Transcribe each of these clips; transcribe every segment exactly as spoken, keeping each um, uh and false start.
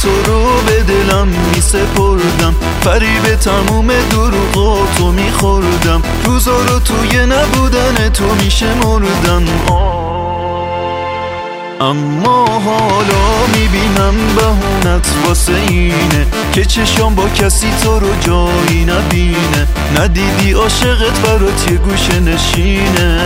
تو رو به دلم می سپردم، فریب تموم دروغاتو می خوردم، روزا رو توی نبودن تو می شمردم. اما حالا میبینم بهونت واسه اینه که چشام با کسی تو رو جایی نبینه، ندیدی عاشقت برات یه گوشه نشینه.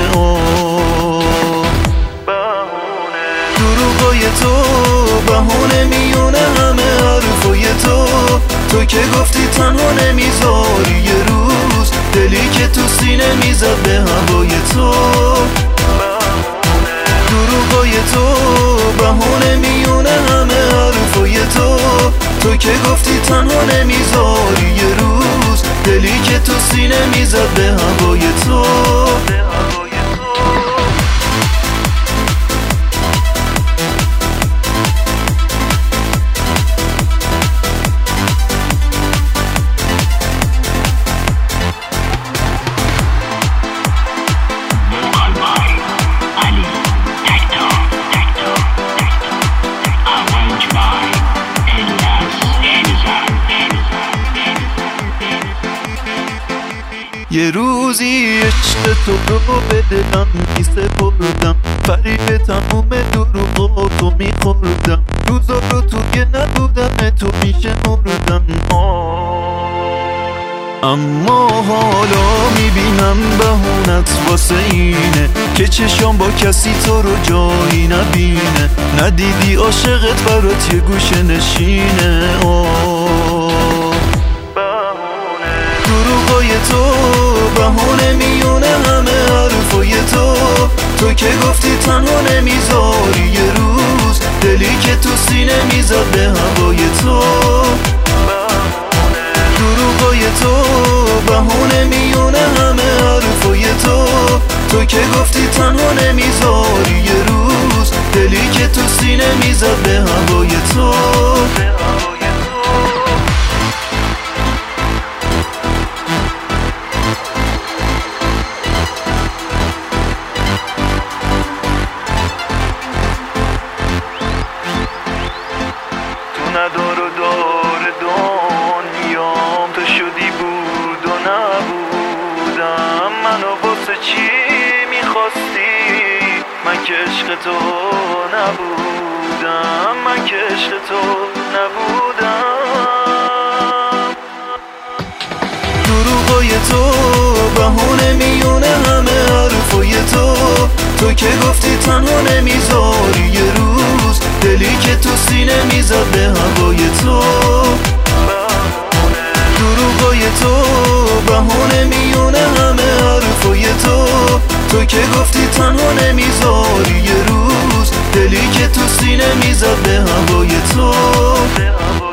دروغای تو بهونه میونه همه حرفای تو، تو که گفتی تنها نمیذاری یه روز، دلی که تو سینه میزد به هوای تو. دروغای تو بهونه میونه همه حرفای تو، تو که گفتی تنها نمیذاری یه روز، دلی که تو سینه میزد به هوای تو. یه روزی عشق تو رو به دلم می سپردم، فریب تموم دروغاتو می خوردم، روزا رو توی نبودن تو می شمردم. اما حالا می بینم بهونت واسه اینه که چشام با کسی تو رو جایی نبینه، ندیدی عاشقت برات یه گوشه نشینه. دروغای تو بهونه میونه همه حرفای تو، تو که گفتی تنها نمیذاری یه روز، دلی که تو سینه میزد به هوای تو. دروغای تو بهونه میونه همه حرفای تو، تو که گفتی تنها نمیذاری یه روز، دلی که تو سینه میزد به هوای تو. ندار و دار دنیام تو شدی بود و نبودم، منو واسه چی میخواستی؟ من که عشق تو نبودم، من که عشق تو نبودم. دروغای تو بهونه میونه همه حرفای تو، تو که گفتی تنها نمیذاری یه روز، دلی که تو سینه میزد به هوای تو. دروغای تو بهونه میونه همه حرفای تو، تو که گفتی تنها نمیذاری یه روز، دلی که تو سینه میزد به هوای تو.